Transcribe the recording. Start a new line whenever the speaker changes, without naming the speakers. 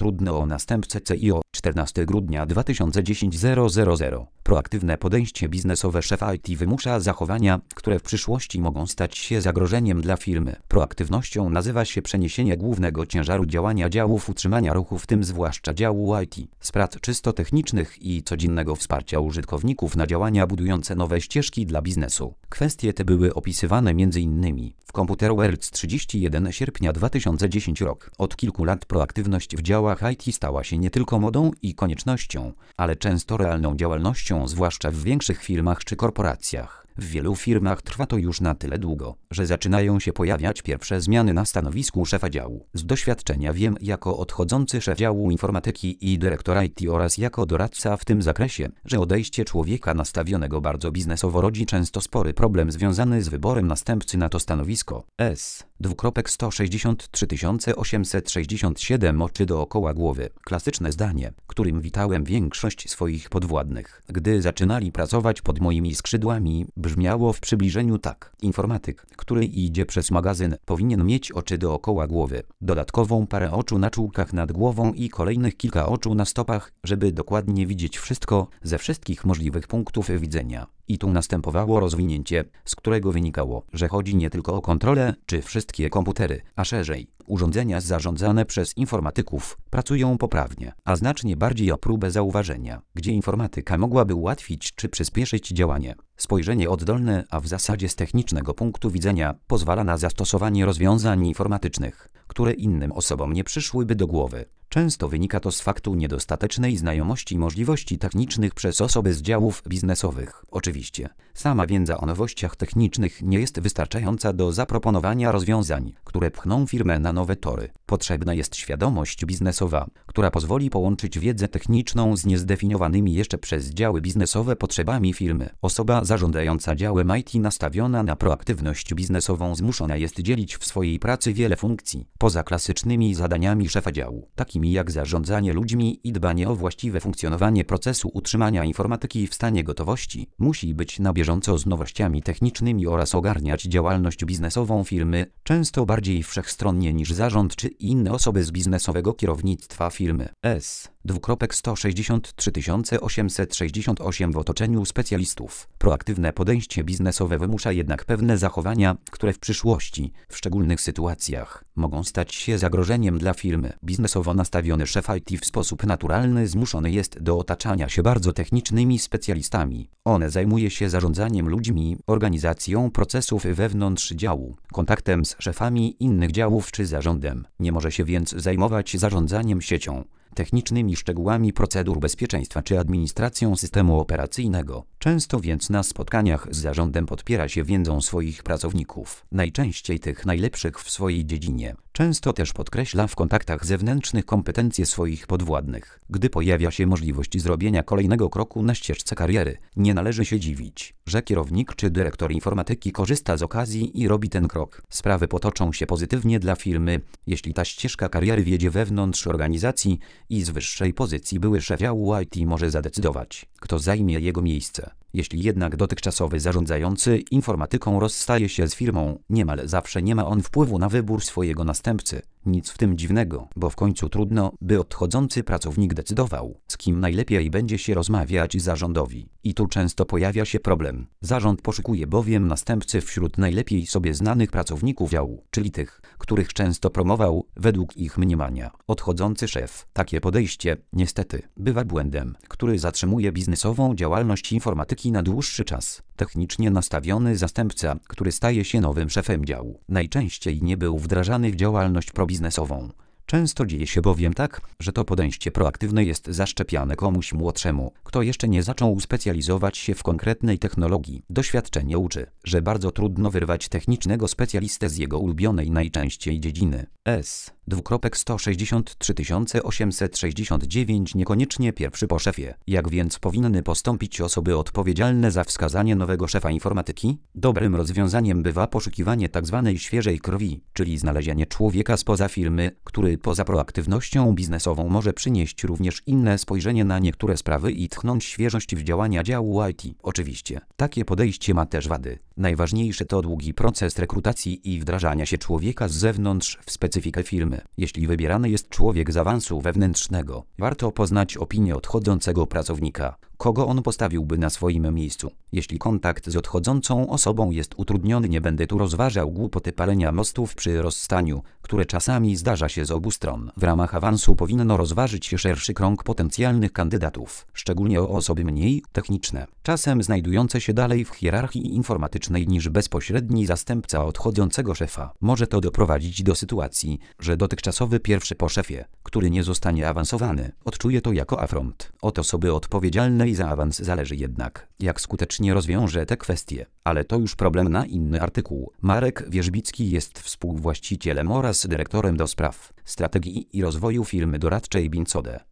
trudno o następcę CIO. 14 grudnia 2010 000. Proaktywne podejście biznesowe szefa IT wymusza zachowania, które w przyszłości mogą stać się zagrożeniem dla firmy. Proaktywnością nazywa się przeniesienie głównego ciężaru działania działów utrzymania ruchu, w tym zwłaszcza działu IT, z prac czysto technicznych i codziennego wsparcia użytkowników na działania budujące nowe ścieżki dla biznesu. Kwestie te były opisywane m.in. w Computer World 31 sierpnia 2010 rok. Od kilku lat proaktywność w działach IT stała się nie tylko modą i koniecznością, ale często realną działalnością, zwłaszcza w większych firmach czy korporacjach. W wielu firmach trwa to już na tyle długo, że zaczynają się pojawiać pierwsze zmiany na stanowisku szefa działu. Z doświadczenia wiem, jako odchodzący szef działu informatyki i dyrektor IT oraz jako doradca w tym zakresie, że odejście człowieka nastawionego bardzo biznesowo rodzi często spory problem związany z wyborem następcy na to stanowisko. S:163 867 oczy dookoła głowy. Klasyczne zdanie, którym witałem większość swoich podwładnych, gdy zaczynali pracować pod moimi skrzydłami, brzmiało w przybliżeniu tak. Informatyk, który idzie przez magazyn, powinien mieć oczy dookoła głowy, dodatkową parę oczu na czułkach nad głową i kolejnych kilka oczu na stopach, żeby dokładnie widzieć wszystko ze wszystkich możliwych punktów widzenia. I tu następowało rozwinięcie, z którego wynikało, że chodzi nie tylko o kontrolę, czy wszystkie komputery, a szerzej, urządzenia zarządzane przez informatyków pracują poprawnie, a znacznie bardziej o próbę zauważenia, gdzie informatyka mogłaby ułatwić czy przyspieszyć działanie. Spojrzenie oddolne, a w zasadzie z technicznego punktu widzenia, pozwala na zastosowanie rozwiązań informatycznych, które innym osobom nie przyszłyby do głowy. Często wynika to z faktu niedostatecznej znajomości możliwości technicznych przez osoby z działów biznesowych. Oczywiście, sama wiedza o nowościach technicznych nie jest wystarczająca do zaproponowania rozwiązań, które pchną firmę na nowe tory. Potrzebna jest świadomość biznesowa, która pozwoli połączyć wiedzę techniczną z niezdefiniowanymi jeszcze przez działy biznesowe potrzebami firmy. Osoba zarządzająca działem IT nastawiona na proaktywność biznesową zmuszona jest dzielić w swojej pracy wiele funkcji, poza klasycznymi zadaniami szefa działu, takimi jak zarządzanie ludźmi i dbanie o właściwe funkcjonowanie procesu utrzymania informatyki w stanie gotowości. Musi być na bieżąco z nowościami technicznymi oraz ogarniać działalność biznesową firmy, często bardziej wszechstronnie niż zarząd czy inne osoby z biznesowego kierownictwa firmy. S:163 868 w otoczeniu specjalistów. Proaktywne podejście biznesowe wymusza jednak pewne zachowania, które w przyszłości, w szczególnych sytuacjach, mogą stać się zagrożeniem dla firmy. Biznesowo nastawiony szef IT w sposób naturalny zmuszony jest do otaczania się bardzo technicznymi specjalistami. On zajmuje się zarządzaniem ludźmi, organizacją procesów wewnątrz działu, kontaktem z szefami innych działów czy zarządem. Nie może się więc zajmować zarządzaniem siecią, technicznymi szczegółami procedur bezpieczeństwa czy administracją systemu operacyjnego. Często więc na spotkaniach z zarządem podpiera się wiedzą swoich pracowników, najczęściej tych najlepszych w swojej dziedzinie. Często też podkreśla w kontaktach zewnętrznych kompetencje swoich podwładnych. Gdy pojawia się możliwość zrobienia kolejnego kroku na ścieżce kariery, nie należy się dziwić, że kierownik czy dyrektor informatyki korzysta z okazji i robi ten krok. Sprawy potoczą się pozytywnie dla firmy, jeśli ta ścieżka kariery wiedzie wewnątrz organizacji i z wyższej pozycji były szef działu IT może zadecydować, kto zajmie jego miejsce. Jeśli jednak dotychczasowy zarządzający informatyką rozstaje się z firmą, niemal zawsze nie ma on wpływu na wybór swojego następcy. Nic w tym dziwnego, bo w końcu trudno, by odchodzący pracownik decydował, z kim najlepiej będzie się rozmawiać zarządowi. I tu często pojawia się problem. Zarząd poszukuje bowiem następcy wśród najlepiej sobie znanych pracowników działu, czyli tych, których często promował według ich mniemania odchodzący szef. Takie podejście, niestety, bywa błędem, który zatrzymuje biznesową działalność informatyki na dłuższy czas. Technicznie nastawiony zastępca, który staje się nowym szefem działu, najczęściej nie był wdrażany w działalność probiznesową. Często dzieje się bowiem tak, że to podejście proaktywne jest zaszczepiane komuś młodszemu, kto jeszcze nie zaczął specjalizować się w konkretnej technologii. Doświadczenie uczy, że bardzo trudno wyrwać technicznego specjalistę z jego ulubionej najczęściej dziedziny. S:163 869 niekoniecznie pierwszy po szefie. Jak więc powinny postąpić osoby odpowiedzialne za wskazanie nowego szefa informatyki? Dobrym rozwiązaniem bywa poszukiwanie tzw. świeżej krwi, czyli znalezienie człowieka spoza firmy, który poza proaktywnością biznesową może przynieść również inne spojrzenie na niektóre sprawy i tchnąć świeżość w działania działu IT. Oczywiście, takie podejście ma też wady. Najważniejsze to długi proces rekrutacji i wdrażania się człowieka z zewnątrz w specyfikę firmy. firmy. Jeśli wybierany jest człowiek z awansu wewnętrznego, warto poznać opinię odchodzącego pracownika, kogo on postawiłby na swoim miejscu. Jeśli kontakt z odchodzącą osobą jest utrudniony, nie będę tu rozważał głupoty palenia mostów przy rozstaniu, które czasami zdarza się z obu stron. W ramach awansu powinno rozważyć się szerszy krąg potencjalnych kandydatów, szczególnie o osoby mniej techniczne, czasem znajdujące się dalej w hierarchii informatycznej niż bezpośredni zastępca odchodzącego szefa. Może to doprowadzić do sytuacji, że dotychczasowy pierwszy po szefie, który nie zostanie awansowany, odczuje to jako afront. Od osoby odpowiedzialnej za awans zależy jednak, jak skutecznie rozwiąże te kwestie. Ale to już problem na inny artykuł. Marek Wierzbicki jest współwłaścicielem oraz dyrektorem do spraw strategii i rozwoju firmy doradczej Bincode.